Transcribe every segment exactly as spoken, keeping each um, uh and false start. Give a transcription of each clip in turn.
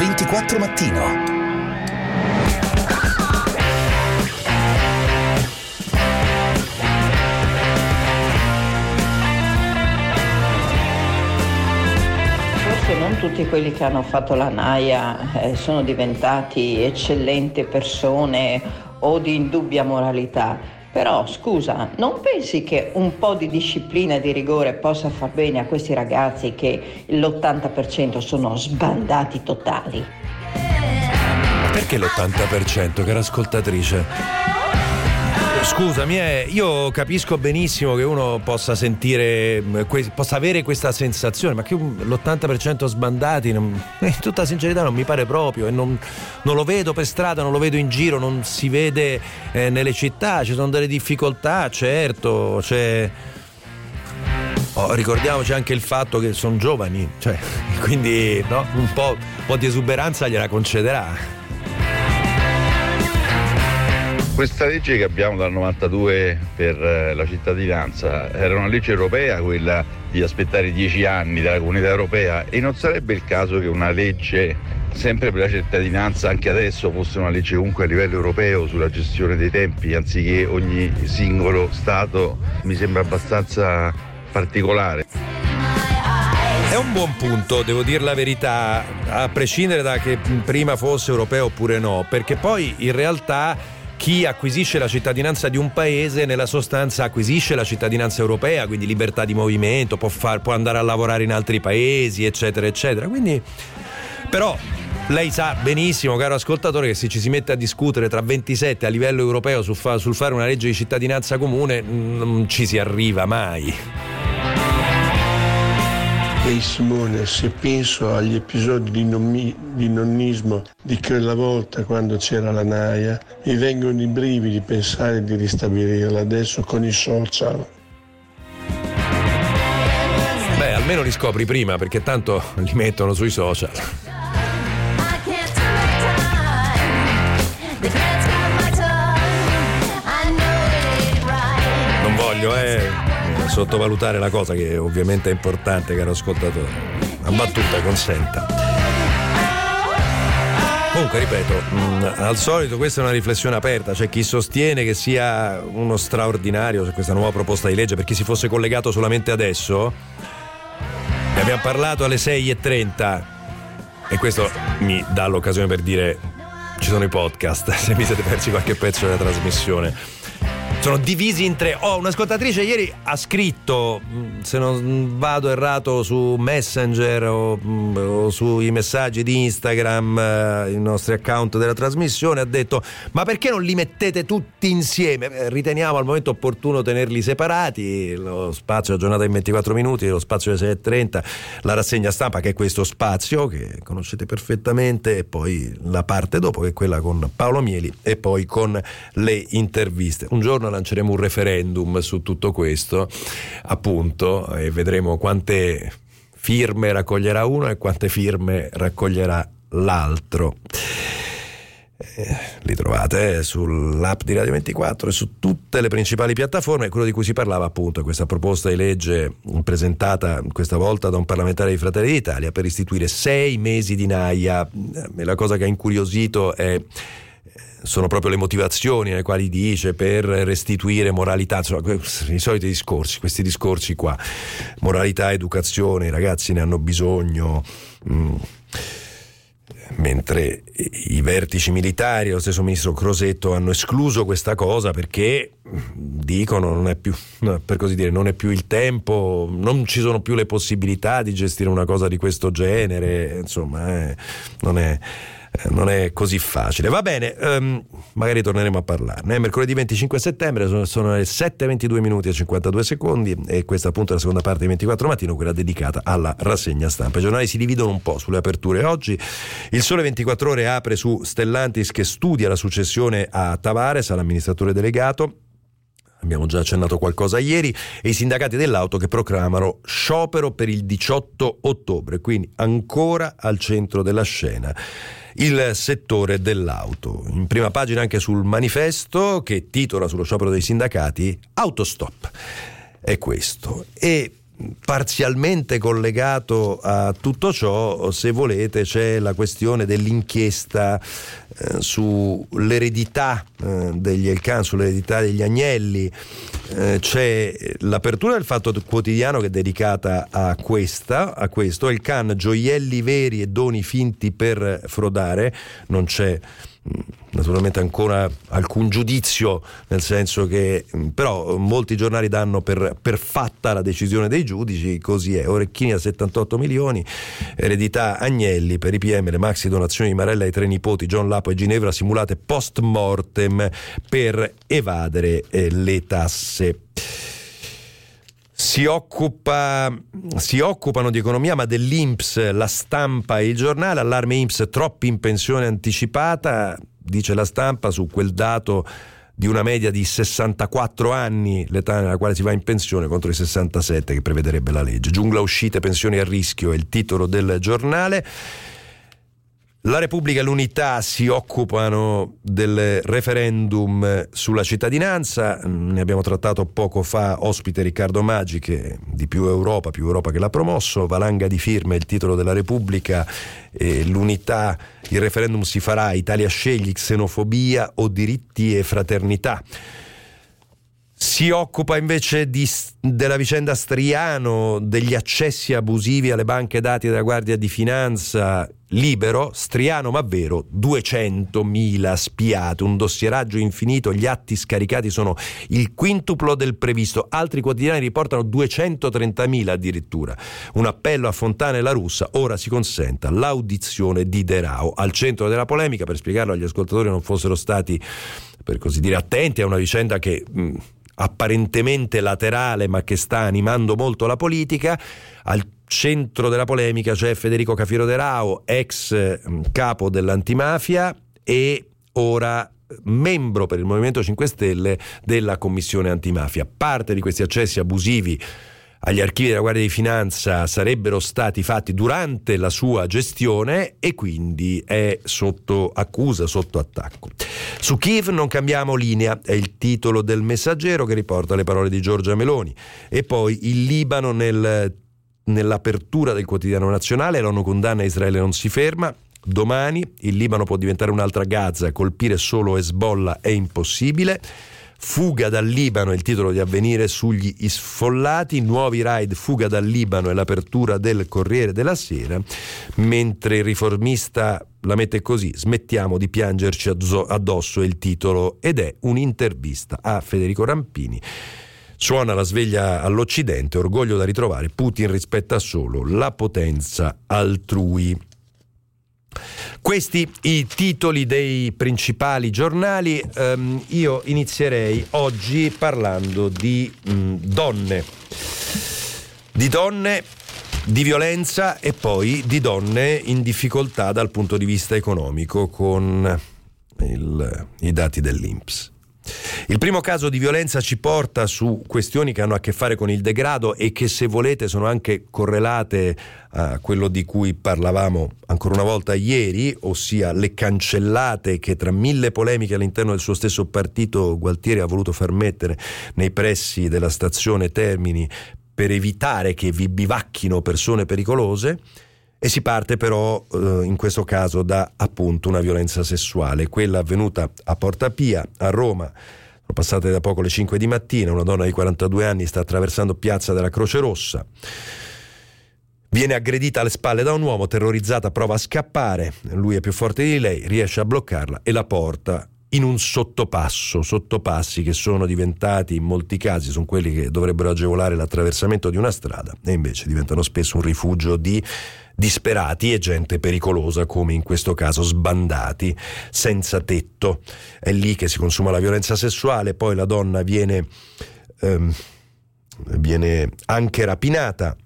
ventiquattro Mattino. Non tutti quelli che hanno fatto la naia eh, sono diventati eccellenti persone o di indubbia moralità, però scusa, non pensi che un po' di disciplina e di rigore possa far bene a questi ragazzi che l'ottanta per cento sono sbandati totali? Ma perché l'ottanta per cento, cara ascoltatrice? Scusami, eh, io capisco benissimo che uno possa sentire, que- possa avere questa sensazione, ma che un, l'ottanta per cento sbandati, non, in tutta sincerità non mi pare proprio, e non, non lo vedo per strada, non lo vedo in giro, non si vede eh, nelle città, ci sono delle difficoltà, certo, c'è... Oh, ricordiamoci anche il fatto che sono giovani, cioè, quindi no, un po', un po' di esuberanza gliela concederà. Questa legge che abbiamo dal novantadue per la cittadinanza era una legge europea, quella di aspettare dieci anni dalla Comunità Europea, e non sarebbe il caso che una legge sempre per la cittadinanza anche adesso fosse una legge comunque a livello europeo sulla gestione dei tempi, anziché ogni singolo Stato? Mi sembra abbastanza particolare. È un buon punto, devo dire la verità, a prescindere da che prima fosse europeo oppure no, perché poi in realtà chi acquisisce la cittadinanza di un paese nella sostanza acquisisce la cittadinanza europea, quindi libertà di movimento, può, far, può andare a lavorare in altri paesi, eccetera eccetera. Quindi, però lei sa benissimo, caro ascoltatore, che se ci si mette a discutere tra ventisette a livello europeo sul, fa, sul fare una legge di cittadinanza comune non ci si arriva mai. Ehi Simone, se penso agli episodi di, nonmi, di nonnismo di quella volta quando c'era la naia, mi vengono i brividi pensare di ristabilirla adesso con i social. Beh, almeno li scopri prima, perché tanto li mettono sui social. Non voglio, eh... sottovalutare la cosa che ovviamente è importante, caro ascoltatore. La battuta consenta. Comunque ripeto, mh, al solito questa è una riflessione aperta, c'è chi sostiene che sia uno straordinario questa nuova proposta di legge, per chi si fosse collegato solamente adesso. Ne abbiamo parlato alle sei e trenta e questo mi dà l'occasione per dire ci sono i podcast, se vi siete persi qualche pezzo della trasmissione. Sono divisi in tre. Oh, un'ascoltatrice ieri ha scritto, se non vado errato, su Messenger o, o sui messaggi di Instagram, eh, i nostri account della trasmissione, ha detto: ma perché non li mettete tutti insieme? Eh, riteniamo al momento opportuno tenerli separati. Lo spazio a giornata in ventiquattro minuti, lo spazio alle sei e trenta, la rassegna stampa, che è questo spazio che conoscete perfettamente, e poi la parte dopo, che è quella con Paolo Mieli, e poi con le interviste. Un giorno lanceremo un referendum su tutto questo, appunto, e vedremo quante firme raccoglierà uno e quante firme raccoglierà l'altro. Eh, li trovate sull'app di Radio ventiquattro e su tutte le principali piattaforme. Quello di cui si parlava, appunto, è questa proposta di legge presentata questa volta da un parlamentare di Fratelli d'Italia per istituire sei mesi di naia. E la cosa che ha incuriosito è sono proprio le motivazioni nelle quali dice per restituire moralità, insomma i soliti discorsi, questi discorsi qua, moralità, educazione, i ragazzi ne hanno bisogno, mm. mentre i vertici militari e lo stesso ministro Crosetto hanno escluso questa cosa perché dicono non è più, per così dire, non è più il tempo, non ci sono più le possibilità di gestire una cosa di questo genere, insomma eh, non è non è così facile. Va bene, um, magari torneremo a parlarne. È mercoledì venticinque settembre, sono, sono le sette e ventidue minuti e cinquantadue secondi, e questa appunto è la seconda parte di ventiquattro Mattino, quella dedicata alla rassegna stampa. I giornali si dividono un po' sulle aperture oggi. Il Sole ventiquattro Ore apre su Stellantis che studia la successione a Tavares, all'amministratore delegato. Abbiamo già accennato qualcosa ieri, e i sindacati dell'auto che proclamano sciopero per il diciotto ottobre, quindi ancora al centro della scena il settore dell'auto. In prima pagina anche sul Manifesto, che titola sullo sciopero dei sindacati: autostop. È questo. E parzialmente collegato a tutto ciò, se volete, c'è la questione dell'inchiesta eh, sull'eredità eh, degli Elkann, sull'eredità degli Agnelli. Eh, c'è l'apertura del Fatto Quotidiano che è dedicata a questa, a questo. Elkann, gioielli veri e doni finti per frodare. Non c'è naturalmente ancora alcun giudizio, nel senso che però molti giornali danno per, per fatta la decisione dei giudici. Così è: Orecchini a settantotto milioni, eredità Agnelli, per i P M le maxi donazioni di Marella ai tre nipoti John Lapo e Ginevra simulate post mortem per evadere eh, le tasse. Si occupa, si occupano di economia, ma dell'I N P S La Stampa e Il Giornale. Allarme I N P S, troppi in pensione anticipata, dice La Stampa, su quel dato di una media di sessantaquattro anni, l'età nella quale si va in pensione, contro i sessantasette che prevederebbe la legge. Giungla uscite, pensioni a rischio è il titolo del giornale. La Repubblica e l'Unità si occupano del referendum sulla cittadinanza. Ne abbiamo trattato poco fa, ospite Riccardo Maggi, che di Più Europa, Più Europa che l'ha promosso. Valanga di firme è il titolo della Repubblica. E l'Unità, il referendum si farà, Italia scegli, xenofobia o diritti e fraternità. Si occupa invece di, della vicenda Striano, degli accessi abusivi alle banche dati della Guardia di Finanza. Libero, Striano ma vero, duecentomila spiate, un dossieraggio infinito, gli atti scaricati sono il quintuplo del previsto, altri quotidiani riportano duecentotrentamila addirittura. Un appello a Fontana e La Russa, ora si consenta l'audizione di De Rao. Al centro della polemica, per spiegarlo agli ascoltatori non fossero stati, per così dire, attenti a una vicenda che mh, apparentemente laterale ma che sta animando molto la politica. Al centro della polemica c'è Federico Cafiero De Rao, ex capo dell'antimafia e ora membro per il Movimento cinque Stelle della Commissione Antimafia. Parte di questi accessi abusivi agli archivi della Guardia di Finanza sarebbero stati fatti durante la sua gestione e quindi è sotto accusa, sotto attacco. Su Kiev non cambiamo linea, è il titolo del Messaggero che riporta le parole di Giorgia Meloni. E poi il Libano nel nell'apertura del quotidiano nazionale, l'ONU condanna, Israele non si ferma. Domani il Libano può diventare un'altra Gaza, colpire solo Hezbollah è impossibile. Fuga dal Libano è il titolo di Avvenire sugli sfollati. Nuovi raid, fuga dal Libano è l'apertura del Corriere della Sera, mentre il Riformista la mette così: smettiamo di piangerci addosso è il titolo, ed è un'intervista a Federico Rampini. Suona la sveglia all'Occidente, orgoglio da ritrovare, Putin rispetta solo la potenza altrui. Questi i titoli dei principali giornali. Um, io inizierei oggi parlando di um, donne, di donne, di violenza e poi di donne in difficoltà dal punto di vista economico con il, i dati dell'I N P S. Il primo caso di violenza ci porta su questioni che hanno a che fare con il degrado e che, se volete, sono anche correlate a quello di cui parlavamo ancora una volta ieri, ossia le cancellate che, tra mille polemiche all'interno del suo stesso partito, Gualtieri ha voluto far mettere nei pressi della stazione Termini per evitare che vi bivacchino persone pericolose. E si parte però eh, in questo caso da appunto una violenza sessuale, quella avvenuta a Porta Pia, a Roma. Sono passate da poco le cinque di mattina, una donna di quarantadue anni sta attraversando Piazza della Croce Rossa, viene aggredita alle spalle da un uomo, terrorizzata prova a scappare, lui è più forte di lei, riesce a bloccarla e la porta in un sottopasso, sottopassi che sono diventati, in molti casi, sono quelli che dovrebbero agevolare l'attraversamento di una strada e invece diventano spesso un rifugio di disperati e gente pericolosa, come in questo caso sbandati, senza tetto. È lì che si consuma la violenza sessuale, poi la donna viene, ehm, viene anche rapinata.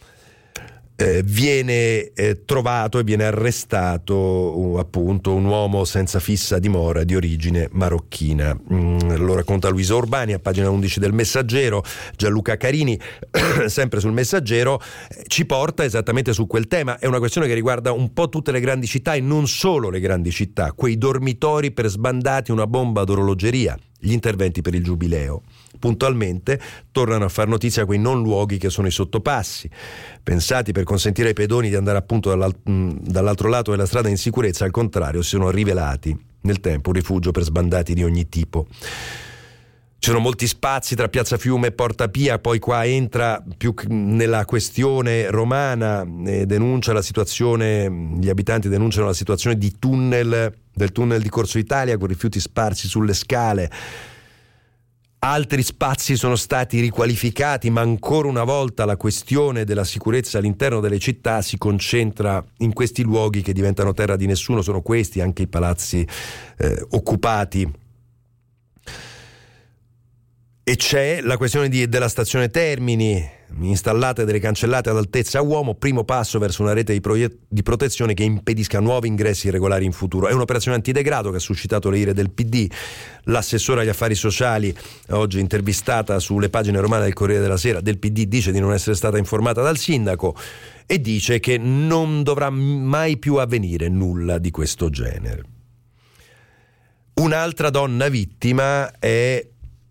Eh, viene eh, trovato e viene arrestato uh, appunto un uomo senza fissa dimora di origine marocchina. Mm, lo racconta Luisa Urbani a pagina undici del Messaggero. Gianluca Carini sempre sul Messaggero eh, ci porta esattamente su quel tema. È una questione che riguarda un po' tutte le grandi città e non solo le grandi città, quei dormitori per sbandati, una bomba d'orologeria, gli interventi per il Giubileo, puntualmente tornano a far notizia quei non luoghi che sono i sottopassi, pensati per consentire ai pedoni di andare appunto dall'al- dall'altro lato della strada in sicurezza. Al contrario, si sono rivelati nel tempo un rifugio per sbandati di ogni tipo. Ci sono molti spazi tra Piazza Fiume e Porta Pia, poi qua entra più nella questione romana e denuncia la situazione, gli abitanti denunciano la situazione di tunnel, del tunnel di Corso Italia con rifiuti sparsi sulle scale. Altri spazi sono stati riqualificati, ma ancora una volta la questione della sicurezza all'interno delle città si concentra in questi luoghi che diventano terra di nessuno. Sono questi anche i palazzi eh, occupati. E c'è la questione di, della stazione Termini, installate delle cancellate ad altezza uomo, primo passo verso una rete di, proie- di protezione che impedisca nuovi ingressi irregolari in futuro. È un'operazione antidegrado che ha suscitato le ire del P D. L'assessore agli affari sociali, oggi intervistata sulle pagine romane del Corriere della Sera del P D, dice di non essere stata informata dal sindaco e dice che non dovrà mai più avvenire nulla di questo genere. Un'altra donna vittima è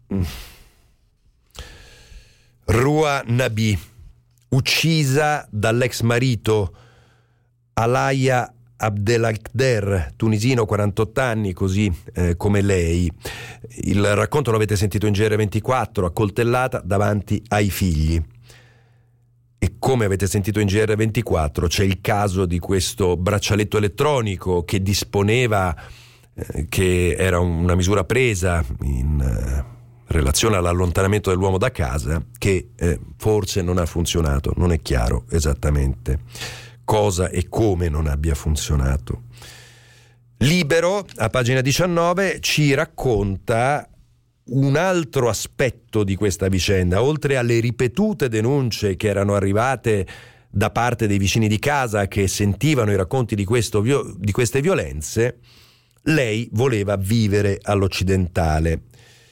Rua Nabi, uccisa dall'ex marito Alaya Abdelkader, tunisino, quarantotto anni, così eh, come lei. Il racconto lo avete sentito in G R ventiquattro, accoltellata davanti ai figli. E come avete sentito in G R ventiquattro c'è il caso di questo braccialetto elettronico che disponeva, eh, che era una misura presa in eh, relazione all'allontanamento dell'uomo da casa, che eh, forse non ha funzionato. Non è chiaro esattamente cosa e come non abbia funzionato. Libero, a pagina diciannove, ci racconta un altro aspetto di questa vicenda. Oltre alle ripetute denunce che erano arrivate da parte dei vicini di casa che sentivano i racconti di, questo, di queste violenze, lei voleva vivere all'Occidentale.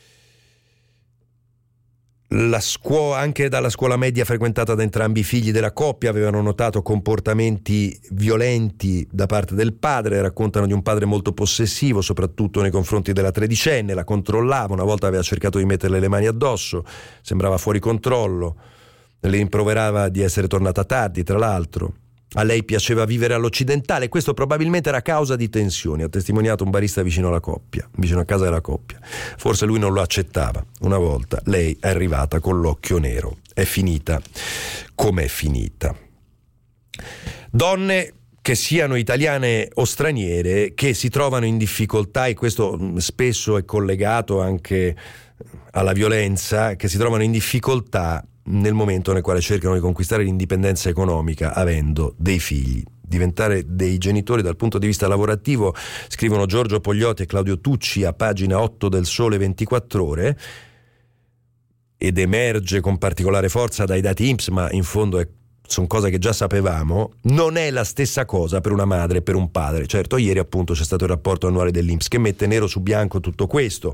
La scuola, anche dalla scuola media frequentata da entrambi i figli della coppia, avevano notato comportamenti violenti da parte del padre. Raccontano di un padre molto possessivo, soprattutto nei confronti della tredicenne. La controllava, una volta aveva cercato di metterle le mani addosso, sembrava fuori controllo, le rimproverava di essere tornata tardi, tra l'altro. A lei piaceva vivere all'Occidentale, questo probabilmente era causa di tensioni, ha testimoniato un barista vicino alla coppia, vicino a casa della coppia. Forse lui non lo accettava. Una volta lei è arrivata con l'occhio nero. È finita com'è finita. Donne che siano italiane o straniere, che si trovano in difficoltà, e questo spesso è collegato anche alla violenza, che si trovano in difficoltà nel momento nel quale cercano di conquistare l'indipendenza economica avendo dei figli. Diventare dei genitori dal punto di vista lavorativo, scrivono Giorgio Pogliotti e Claudio Tucci a pagina otto del Sole ventiquattro Ore, ed emerge con particolare forza dai dati I N P S, ma in fondo è, sono cose che già sapevamo, non è la stessa cosa per una madre e per un padre. Certo, ieri appunto c'è stato il rapporto annuale dell'I N P S che mette nero su bianco tutto questo.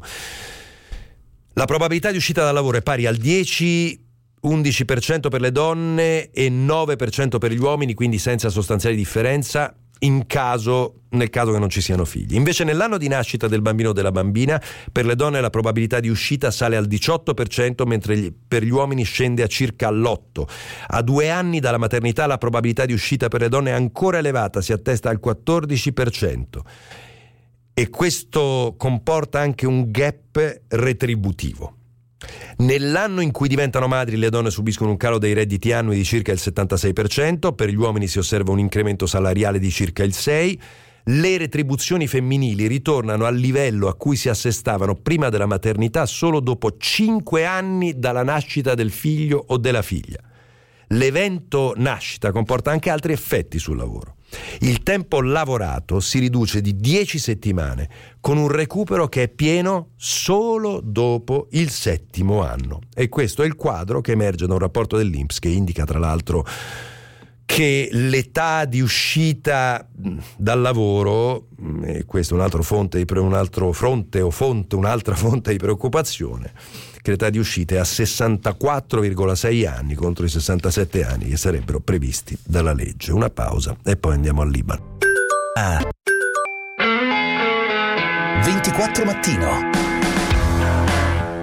La probabilità di uscita dal lavoro è pari al dieci undici per cento per le donne e nove per cento per gli uomini, quindi senza sostanziale differenza in caso, nel caso che non ci siano figli. Invece nell'anno di nascita del bambino o della bambina, per le donne la probabilità di uscita sale al diciotto per cento, mentre gli, per gli uomini scende a circa all'otto per cento. A due anni dalla maternità la probabilità di uscita per le donne è ancora elevata, si attesta al quattordici per cento. E questo comporta anche un gap retributivo. Nell'anno in cui diventano madri le donne subiscono un calo dei redditi annui di circa il settantasei per cento, per gli uomini si osserva un incremento salariale di circa il sei per cento. Le retribuzioni femminili ritornano al livello a cui si assestavano prima della maternità solo dopo cinque anni dalla nascita del figlio o della figlia. L'evento nascita comporta anche altri effetti sul lavoro. Il tempo lavorato si riduce di dieci settimane, con un recupero che è pieno solo dopo il settimo anno. E questo è il quadro che emerge da un rapporto dell'I N P S che indica tra l'altro che l'età di uscita dal lavoro, e questo è un altro fonte di, un altro fronte o fonte, un'altra fonte di preoccupazione, che l'età di uscita è a sessantaquattro virgola sei anni contro i sessantasette anni che sarebbero previsti dalla legge. Una pausa e poi andiamo al Libano. Ah. ventiquattro mattino.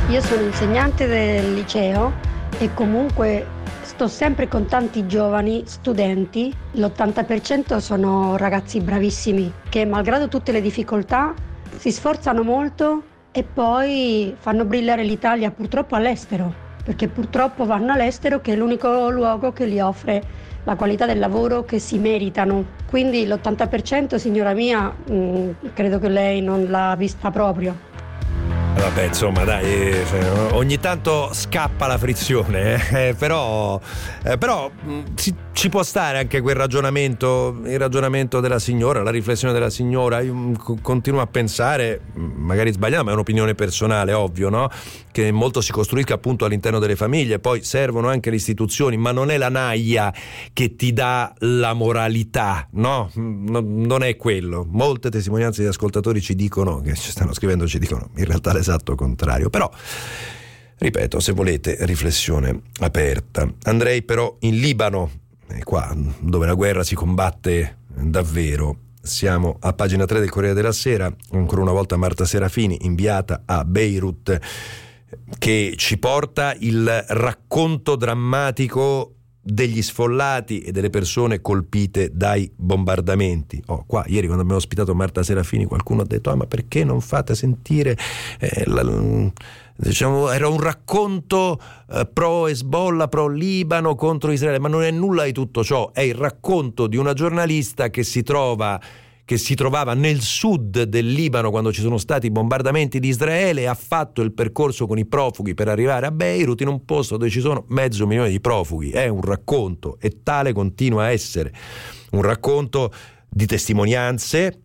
Io sono insegnante del liceo e comunque sto sempre con tanti giovani studenti. L'ottanta per cento sono ragazzi bravissimi che, malgrado tutte le difficoltà, si sforzano molto e poi fanno brillare l'Italia purtroppo all'estero, perché purtroppo vanno all'estero, che è l'unico luogo che gli offre la qualità del lavoro che si meritano. Quindi l'ottanta per cento, signora mia, mh, credo che lei non l'ha vista proprio. Vabbè, insomma, dai, ogni tanto scappa la frizione, eh, però, eh, però ci, ci può stare anche quel ragionamento, il ragionamento della signora, la riflessione della signora. Io continuo a pensare, magari sbagliato, ma è un'opinione personale, ovvio, no? Che molto si costruisca appunto all'interno delle famiglie, poi servono anche le istituzioni, ma non è la naia che ti dà la moralità, no? Non è quello. Molte testimonianze di ascoltatori ci dicono, che ci stanno scrivendo, ci dicono in realtà l'esatto contrario. Però, ripeto, se volete, riflessione aperta. Andrei però in Libano, è qua dove la guerra si combatte davvero. Siamo a pagina tre del Corriere della Sera, ancora una volta Marta Serafini, inviata a Beirut, che ci porta il racconto drammatico degli sfollati e delle persone colpite dai bombardamenti. Oh, qua ieri quando abbiamo ospitato Marta Serafini qualcuno ha detto: ah, ma perché non fate sentire eh, la, diciamo, era un racconto eh, pro Hezbollah, pro Libano, contro Israele. Ma non è nulla di tutto ciò, è il racconto di una giornalista che si trova che si trovava nel sud del Libano quando ci sono stati i bombardamenti di Israele e ha fatto il percorso con i profughi per arrivare a Beirut, in un posto dove ci sono mezzo milione di profughi. È un racconto, e tale continua a essere, un racconto di testimonianze.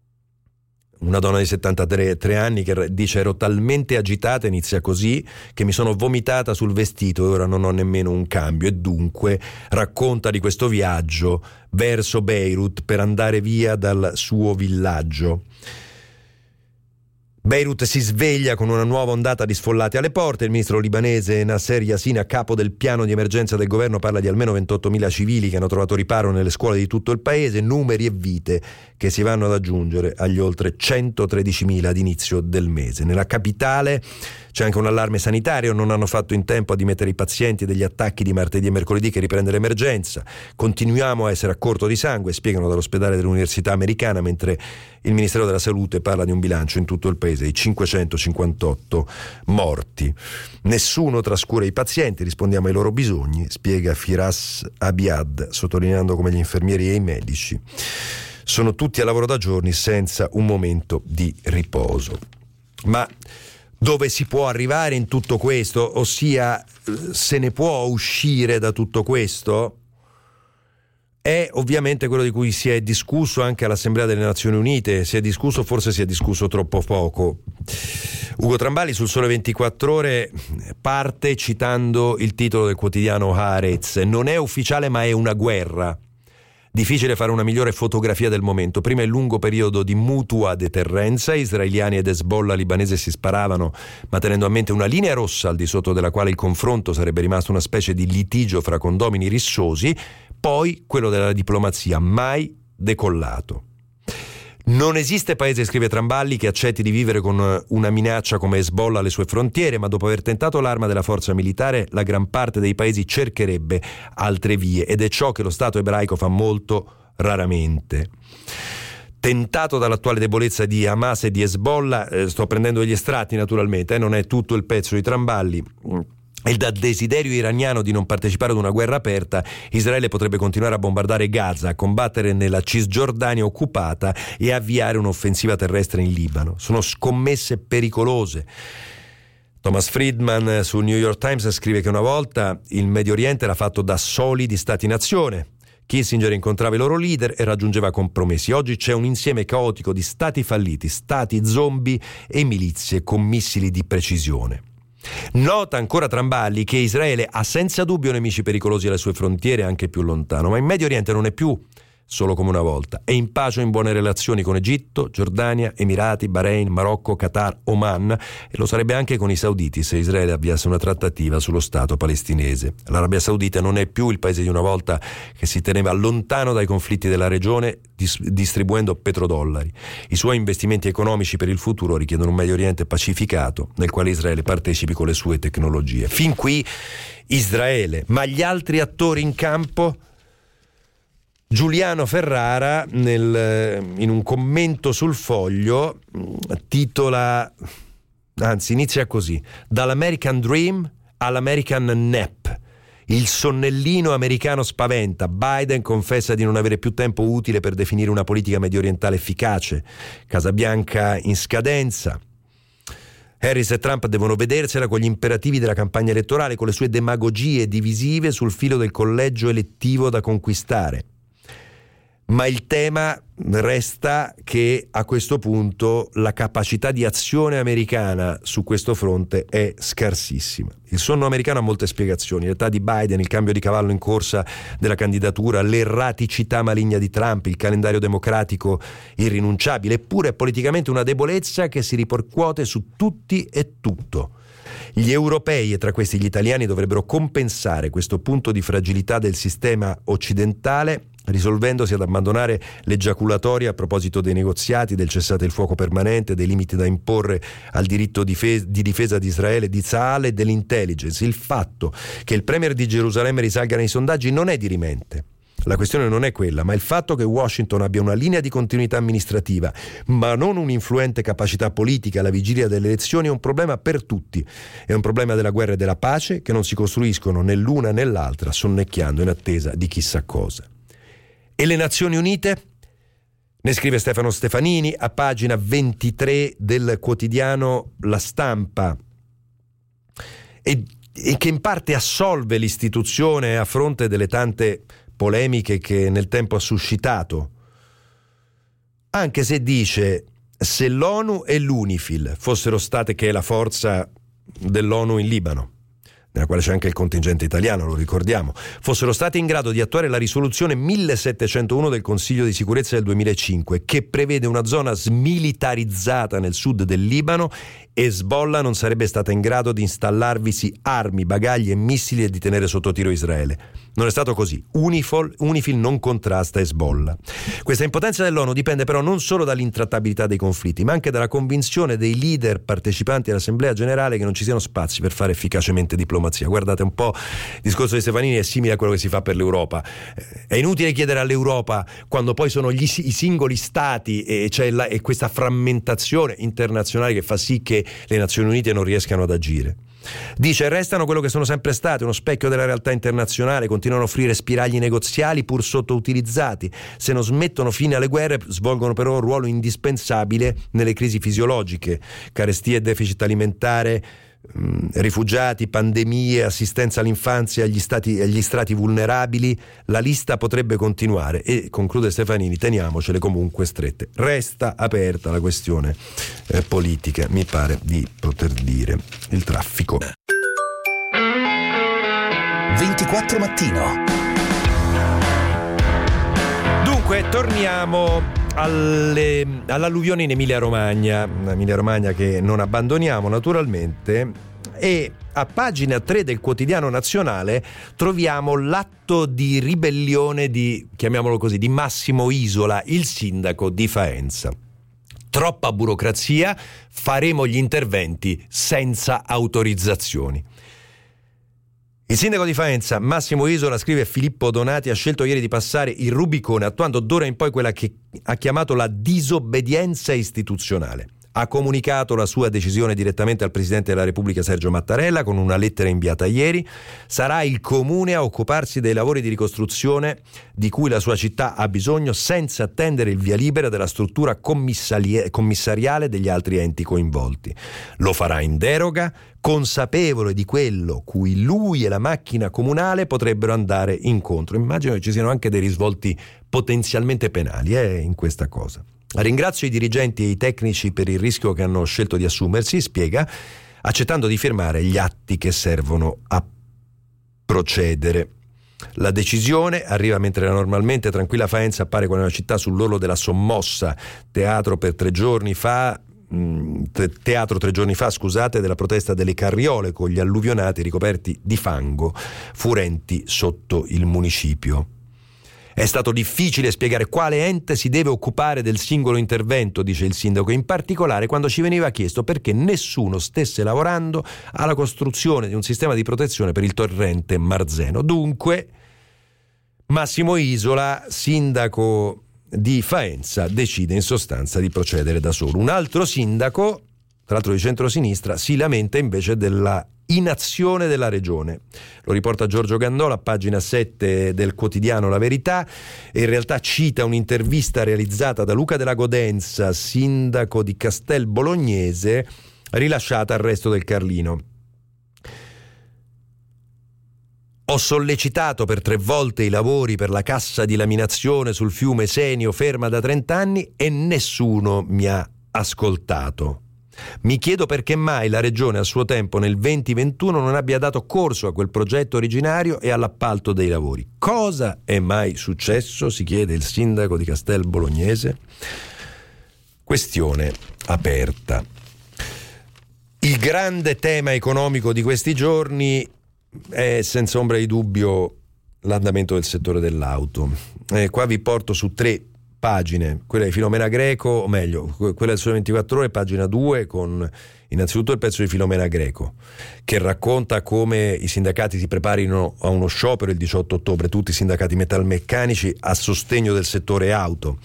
Una donna di settantatré anni che dice: ero talmente agitata, inizia così, che mi sono vomitata sul vestito e ora non ho nemmeno un cambio. E dunque racconta di questo viaggio verso Beirut per andare via dal suo villaggio. Beirut si sveglia con una nuova ondata di sfollati alle porte. Il ministro libanese Nasser Yasin, a capo del piano di emergenza del governo, parla di almeno ventottomila civili che hanno trovato riparo nelle scuole di tutto il paese, numeri e vite che si vanno ad aggiungere agli oltre centotredicimila ad inizio del mese. Nella capitale c'è anche un allarme sanitario: non hanno fatto in tempo a dimettere i pazienti degli attacchi di martedì e mercoledì che riprende l'emergenza. Continuiamo a essere a corto di sangue, spiegano dall'ospedale dell'Università Americana, mentre il Ministero della Salute parla di un bilancio in tutto il paese di cinquecentocinquantotto morti. Nessuno trascura i pazienti, rispondiamo ai loro bisogni, spiega Firas Abiad, sottolineando come gli infermieri e i medici sono tutti a lavoro da giorni senza un momento di riposo. Ma dove si può arrivare in tutto questo? Ossia, se ne può uscire da tutto questo? È ovviamente quello di cui si è discusso anche all'Assemblea delle Nazioni Unite. Si è discusso, forse si è discusso troppo poco. Ugo Trambali sul Sole ventiquattro Ore parte citando il titolo del quotidiano Haaretz: non è ufficiale ma è una guerra. Difficile fare una migliore fotografia del momento. Prima il lungo periodo di mutua deterrenza, israeliani ed Hezbollah libanese si sparavano, ma tenendo a mente una linea rossa al di sotto della quale il confronto sarebbe rimasto una specie di litigio fra condomini rissosi. Poi quello della diplomazia, mai decollato. Non esiste paese, scrive Trambulli, che accetti di vivere con una minaccia come Hezbollah alle sue frontiere, ma dopo aver tentato l'arma della forza militare, la gran parte dei paesi cercherebbe altre vie, ed è ciò che lo Stato ebraico fa molto raramente. Tentato dall'attuale debolezza di Hamas e di Hezbollah, eh, sto prendendo degli estratti naturalmente, eh, non è tutto il pezzo di Trambulli, e dal desiderio iraniano di non partecipare ad una guerra aperta, Israele potrebbe continuare a bombardare Gaza, a combattere nella Cisgiordania occupata e avviare un'offensiva terrestre in Libano. Sono scommesse pericolose. Thomas Friedman sul New York Times scrive che una volta il Medio Oriente era fatto da solidi stati-nazione. Kissinger incontrava i loro leader e raggiungeva compromessi. Oggi c'è un insieme caotico di stati falliti, stati zombie e milizie con missili di precisione. Nota ancora Trambulli che Israele ha senza dubbio nemici pericolosi alle sue frontiere, anche più lontano, ma in Medio Oriente non è più solo come una volta. È in pace o in buone relazioni con Egitto, Giordania, Emirati, Bahrain, Marocco, Qatar, Oman, e lo sarebbe anche con i sauditi se Israele avviasse una trattativa sullo Stato palestinese. L'Arabia Saudita non è più il paese di una volta che si teneva lontano dai conflitti della regione dis- distribuendo petrodollari. I suoi investimenti economici per il futuro richiedono un Medio Oriente pacificato nel quale Israele partecipi con le sue tecnologie. Fin qui Israele, ma gli altri attori in campo? Giuliano Ferrara, nel, in un commento sul Foglio, titola, anzi inizia così: dall'American Dream all'American Nap. Il sonnellino americano spaventa. Biden confessa di non avere più tempo utile per definire una politica mediorientale efficace. Casa Bianca in scadenza. Harris e Trump devono vedersela con gli imperativi della campagna elettorale, con le sue demagogie divisive sul filo del collegio elettivo da conquistare. Ma il tema resta che a questo punto la capacità di azione americana su questo fronte è scarsissima. Il sonno americano ha molte spiegazioni: l'età di Biden, il cambio di cavallo in corsa della candidatura, l'erraticità maligna di Trump, il calendario democratico irrinunciabile, eppure è politicamente una debolezza che si ripercuote su tutti e tutto. Gli europei, e tra questi gli italiani, dovrebbero compensare questo punto di fragilità del sistema occidentale risolvendosi ad abbandonare l'egiaculatoria a proposito dei negoziati, del cessate il fuoco permanente, dei limiti da imporre al diritto di difesa di Israele, di Tzahal e dell'intelligence. Il fatto che il premier di Gerusalemme risalga nei sondaggi non è dirimente. La questione non è quella, ma il fatto che Washington abbia una linea di continuità amministrativa, ma non un'influente capacità politica alla vigilia delle elezioni, è un problema per tutti. È un problema della guerra e della pace che non si costruiscono né l'una né l'altra, sonnecchiando in attesa di chissà cosa. E le Nazioni Unite? Ne scrive Stefano Stefanini a pagina ventitré del quotidiano La Stampa, e, e che in parte assolve l'istituzione a fronte delle tante polemiche che nel tempo ha suscitato, anche se dice: se l'ONU e l'UNIFIL fossero state, che è la forza dell'ONU in Libano, nella quale c'è anche il contingente italiano, lo ricordiamo, fossero stati in grado di attuare la risoluzione millesettecentouno del Consiglio di sicurezza del duemilacinque, che prevede una zona smilitarizzata nel sud del Libano, Hezbollah non sarebbe stata in grado di installarvisi armi, bagagli e missili e di tenere sotto tiro Israele. Non è stato così. Unifil, Unifil non contrasta Hezbollah. Questa impotenza dell'ONU dipende però non solo dall'intrattabilità dei conflitti, ma anche dalla convinzione dei leader partecipanti all'Assemblea Generale che non ci siano spazi per fare efficacemente diplomazia. Guardate un po', il discorso di Stefanini è simile a quello che si fa per l'Europa. È inutile chiedere all'Europa quando poi sono gli, i singoli stati e c'è la, e questa frammentazione internazionale che fa sì che le Nazioni Unite non riescano ad agire. Dice: restano quello che sono sempre state, uno specchio della realtà internazionale, continuano a offrire spiragli negoziali pur sottoutilizzati. Se non smettono fine alle guerre, svolgono però un ruolo indispensabile nelle crisi fisiologiche, carestie e deficit alimentare, mh, rifugiati, pandemie, assistenza all'infanzia, agli stati, agli strati vulnerabili. La lista potrebbe continuare e, conclude Stefanini, teniamocele comunque strette. Resta aperta la questione eh, politica, mi pare di poter dire. Il traffico. ventiquattro Mattino. Dunque, torniamo alle, all'alluvione in Emilia Romagna, Emilia Romagna che non abbandoniamo naturalmente, e a pagina tre del quotidiano nazionale troviamo l'atto di ribellione di, chiamiamolo così, di Massimo Isola, il sindaco di Faenza. Troppa burocrazia, faremo gli interventi senza autorizzazioni. Il sindaco di Faenza, Massimo Isola, scrive Filippo Donati, ha scelto ieri di passare il Rubicone, attuando d'ora in poi quella che ha chiamato la disobbedienza istituzionale. Ha comunicato la sua decisione direttamente al Presidente della Repubblica Sergio Mattarella con una lettera inviata ieri. Sarà il Comune a occuparsi dei lavori di ricostruzione di cui la sua città ha bisogno, senza attendere il via libera della struttura commissariale degli altri enti coinvolti. Lo farà in deroga, consapevole di quello cui lui e la macchina comunale potrebbero andare incontro. Immagino che ci siano anche dei risvolti potenzialmente penali eh, in questa cosa. Ringrazio i dirigenti e i tecnici per il rischio che hanno scelto di assumersi, spiega, accettando di firmare gli atti che servono a procedere. La decisione arriva mentre la normalmente tranquilla Faenza appare come una città sull'orlo della sommossa, teatro per tre giorni fa teatro tre giorni fa, scusate, della protesta delle carriole con gli alluvionati ricoperti di fango furenti sotto il municipio. È stato difficile spiegare quale ente si deve occupare del singolo intervento, dice il sindaco, in particolare quando ci veniva chiesto perché nessuno stesse lavorando alla costruzione di un sistema di protezione per il torrente Marzeno. Dunque Massimo Isola, sindaco di Faenza, decide in sostanza di procedere da solo. Un altro sindaco, tra l'altro di centrosinistra, si lamenta invece della inazione della regione. Lo riporta Giorgio Gandola a pagina sette del quotidiano La Verità, e in realtà cita un'intervista realizzata da Luca della Godenza, sindaco di Castel Bolognese, rilasciata al Resto del Carlino. Ho sollecitato per tre volte i lavori per la cassa di laminazione sul fiume Senio, ferma da trent'anni, e nessuno mi ha ascoltato. Mi chiedo perché mai la Regione a suo tempo nel venti ventuno non abbia dato corso a quel progetto originario e all'appalto dei lavori. Cosa è mai successo? Si chiede il sindaco di Castel Bolognese. Questione aperta. Il grande tema economico di questi giorni è senza ombra di dubbio l'andamento del settore dell'auto. Eh, qua vi porto su tre pagine, quella di Filomena Greco, o meglio, quella del Sole ventiquattro Ore, pagina due, con innanzitutto il pezzo di Filomena Greco, che racconta come i sindacati si preparino a uno sciopero il diciotto ottobre, tutti i sindacati metalmeccanici a sostegno del settore auto.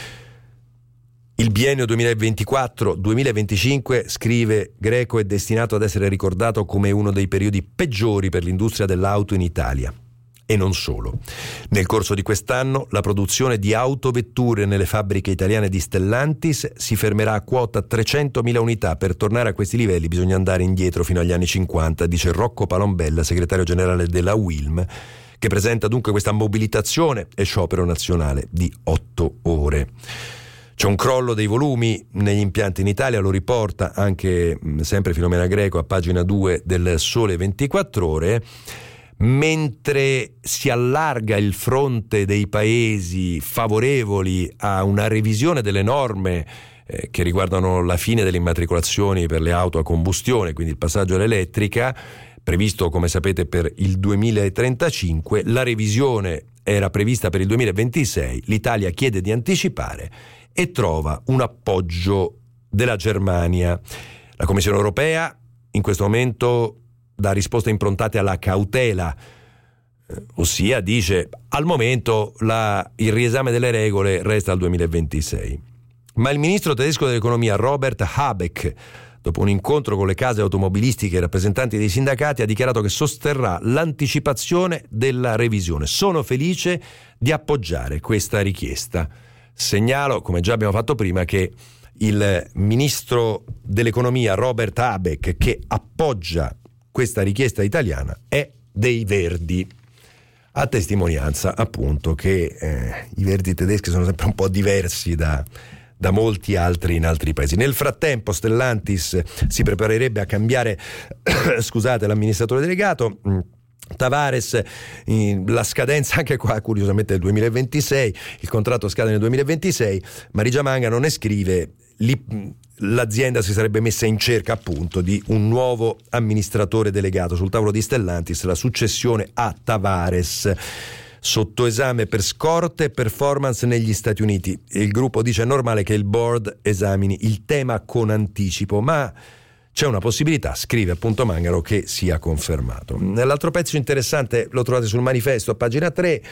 Il biennio duemilaventiquattro duemilaventicinque, scrive Greco, è destinato ad essere ricordato come uno dei periodi peggiori per l'industria dell'auto in Italia. E non solo. Nel corso di quest'anno la produzione di autovetture nelle fabbriche italiane di Stellantis si fermerà a quota trecentomila unità. Per tornare a questi livelli bisogna andare indietro fino agli anni cinquanta, dice Rocco Palombella, segretario generale della U I L M, che presenta dunque questa mobilitazione e sciopero nazionale di otto ore. C'è un crollo dei volumi negli impianti in Italia, lo riporta anche sempre Filomena Greco a pagina due del Sole ventiquattro Ore, mentre si allarga il fronte dei paesi favorevoli a una revisione delle norme eh, che riguardano la fine delle immatricolazioni per le auto a combustione, quindi il passaggio all'elettrica, previsto come sapete per il duemilatrentacinque, la revisione era prevista per il duemilaventisei, l'Italia chiede di anticipare e trova un appoggio della Germania. La Commissione europea in questo momento dà risposte improntate alla cautela, eh, ossia dice al momento la, il riesame delle regole resta al duemilaventisei. Ma il ministro tedesco dell'economia Robert Habeck, dopo un incontro con le case automobilistiche e rappresentanti dei sindacati, ha dichiarato che sosterrà l'anticipazione della revisione. Sono felice di appoggiare questa richiesta. Segnalo, come già abbiamo fatto prima, che il ministro dell'economia Robert Habeck, che appoggia questa richiesta italiana, è dei Verdi, a testimonianza appunto che eh, i Verdi tedeschi sono sempre un po' diversi da, da molti altri in altri paesi. Nel frattempo Stellantis si preparerebbe a cambiare scusate l'amministratore delegato. Tavares, la scadenza anche qua curiosamente del duemilaventisei, il contratto scade nel duemilaventisei, Marigia Manga non ne scrive, lì l'azienda si sarebbe messa in cerca appunto di un nuovo amministratore delegato. Sul tavolo di Stellantis la successione a Tavares, sotto esame per scorte e performance negli Stati Uniti. Il gruppo dice è normale che il board esamini il tema con anticipo, ma c'è una possibilità, scrive appunto Mangaro, che sia confermato. L'altro pezzo interessante lo trovate sul Manifesto a pagina tre,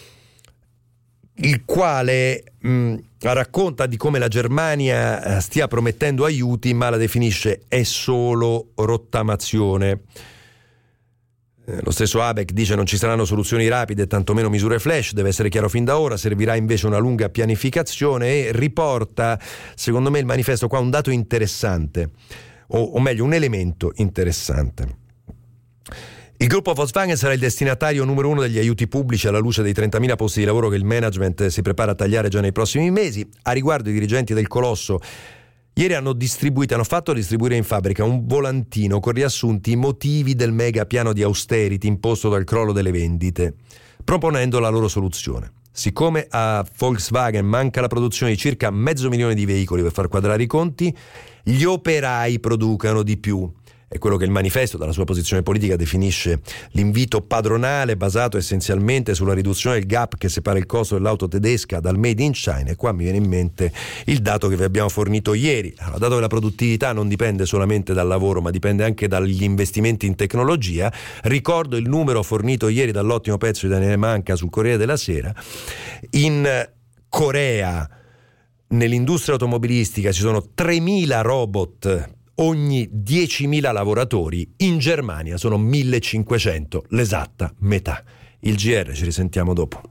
il quale mh, racconta di come la Germania stia promettendo aiuti, ma la definisce è solo rottamazione. Eh, lo stesso Habeck dice non ci saranno soluzioni rapide, tantomeno misure flash, deve essere chiaro fin da ora, servirà invece una lunga pianificazione, e riporta, secondo me, il Manifesto qua un dato interessante, o, o meglio un elemento interessante. Il gruppo Volkswagen sarà il destinatario numero uno degli aiuti pubblici alla luce dei trentamila posti di lavoro che il management si prepara a tagliare già nei prossimi mesi. A riguardo, i dirigenti del colosso ieri hanno distribuito, hanno fatto distribuire in fabbrica un volantino con riassunti i motivi del mega piano di austerity imposto dal crollo delle vendite. proponendo la loro soluzione. Siccome a Volkswagen manca la produzione di circa mezzo milione di veicoli per far quadrare i conti, gli operai producano di più. È quello che il manifesto, dalla sua posizione politica, definisce l'invito padronale, basato essenzialmente sulla riduzione del gap che separa il costo dell'auto tedesca dal made in China. E qua mi viene in mente il dato che vi abbiamo fornito ieri. Allora, dato che la produttività non dipende solamente dal lavoro, ma dipende anche dagli investimenti in tecnologia, ricordo il numero fornito ieri dall'ottimo pezzo di Daniele Manca sul Corriere della Sera. In Corea, nell'industria automobilistica, ci sono tremila robot ogni diecimila lavoratori. In Germania sono millecinquecento, l'esatta metà. Il G R, ci risentiamo dopo.